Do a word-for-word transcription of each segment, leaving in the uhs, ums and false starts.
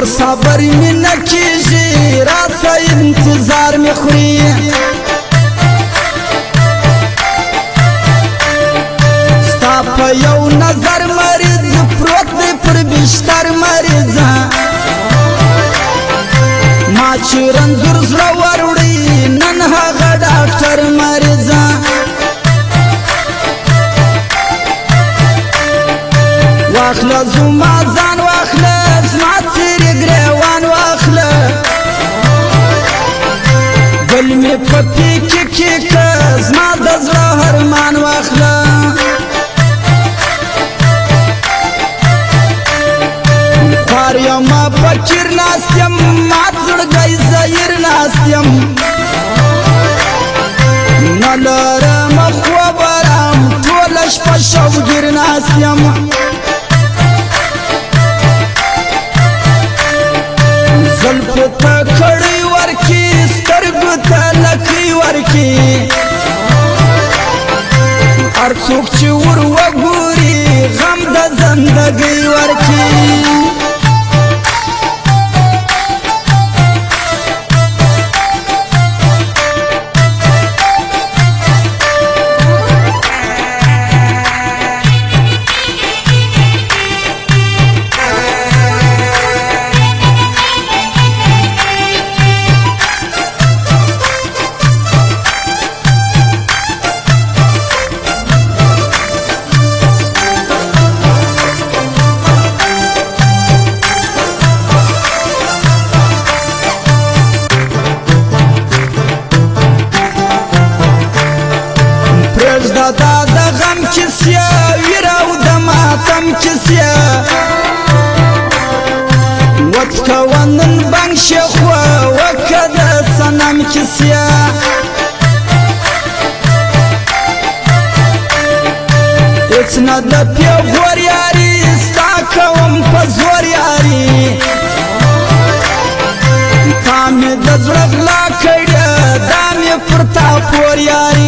نور صبر می نکیږي راسه انتظار می خوري ستا په یو نظر مریض پروت دی پر بستر مریض ما چې رنځور زړه وروړي نن هغه ډاکټر مریض واخله زما ځان واخله زما څېرې ګریوان واخله ګل مې په پیکې کښېږده زما د زړه ارمان واخله خوار یمه فقیر ناست یم مات زړګی زهیر ناست یم نه لرمه خوب ارام ټوله شپه شوګیر ناست یم زلفو ته کړۍ ورکي سترګو ته لکۍ ورکي هر څوک چې ور وګوري غم د زندګۍ ورکي دا د غم کیسه ویره او د ماتم کیسه وڅکوه نن بنګ شیخوه وکه د صنم کیسه هېڅ نه د پیغور یاري ستا کوم په زور یاري تا مې د زړه غلا کړې دا مې پر تا پور یاري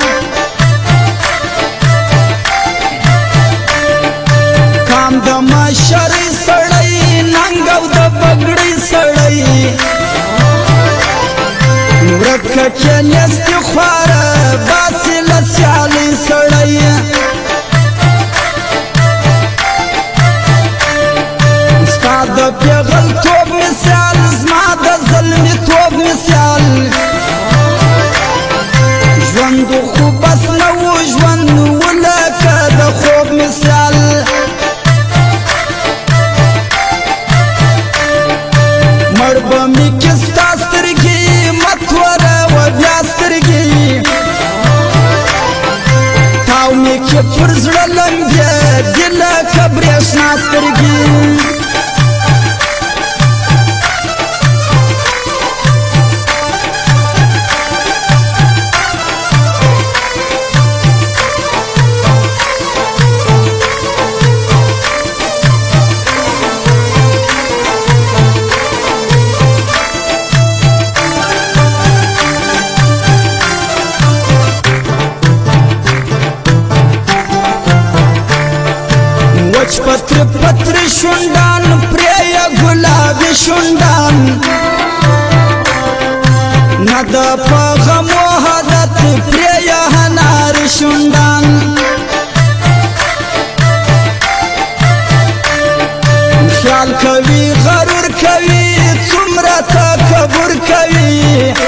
د مشرۍ سړی ننګ او د پګړۍ سړی ورکه کېناستې خواره باسې له سیالۍ سړی ستا د پېغلتوب مثال زما د زلمیتوب مثال ژوند خو بس نه و ژوند و لکه د خوب مثال مړ به مې کې ستا سترګې متوره و بیا سترګې تاو مې کې پر زړه لمبې دي لکه برېښنا سترګې پتر پتر شوندان پریا گلابی شوندان نه د پیغام وحدت پریا هنار شوندان خیال کوي غرور کوي څومره تکبر کوي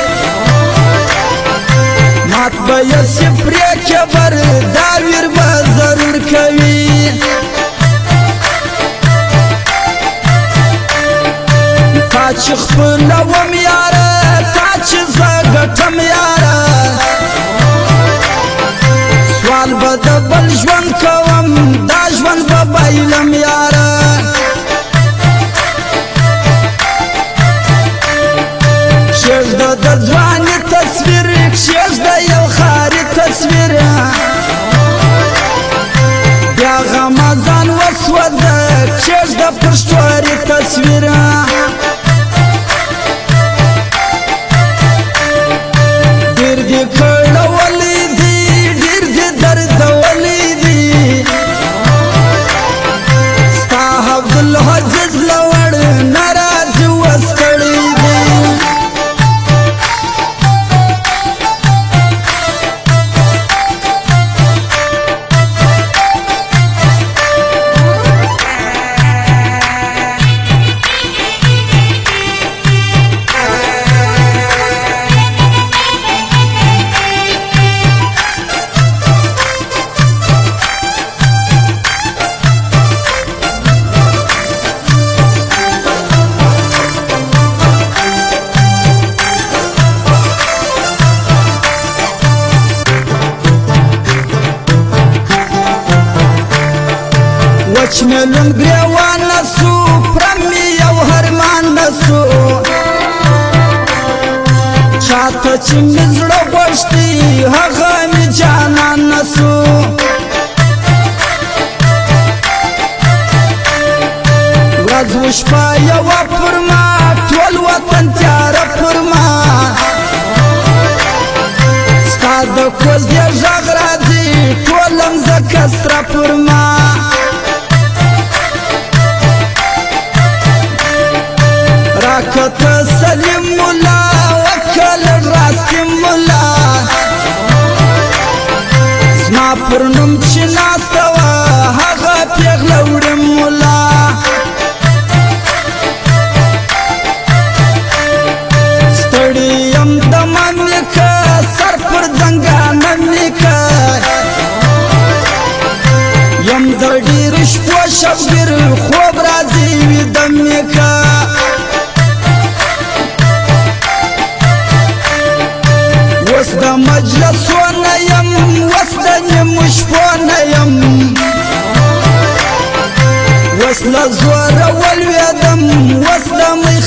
مات به یې سپرې کبر دا ویر به ضرور کوي تا چې خپلوم یاره تا چې زه ګټم یاره سوال به د بل ژوند کوم دا ژوند به بایلم یاره کښېږده د ځواني تصویر کښېږده یو ښاري تصویر بیا غمه ځان وسوځه کښېږده پر شټوري تصویر کړولې دي ډېر دې دردولې دي ستا عبدالعزیز لوړ نره وچ ملون گریوان نسو پرمی یو هرمان نسو چاته چې مې زړه غوښتي هغه مې جانان نسو ورځ و شپه یوه پر ما ټول وطن تیاره پر ما ستا د کوزدې غږ راځي ټوله مځکه سره پر ما راکه تسلیم ملا وکل راستي ملا زما پر نوم چې ناسته وه هغه پېغله وړې ملا ستړی یم د ممې که سر پر ځنګانه مې که یم د ډېرو شپو شبګیر خوب راځي ویده مې که وس د مجلسو نه یم وس د نیمو شپو نه یم وس له زوره ولوېدم وس د می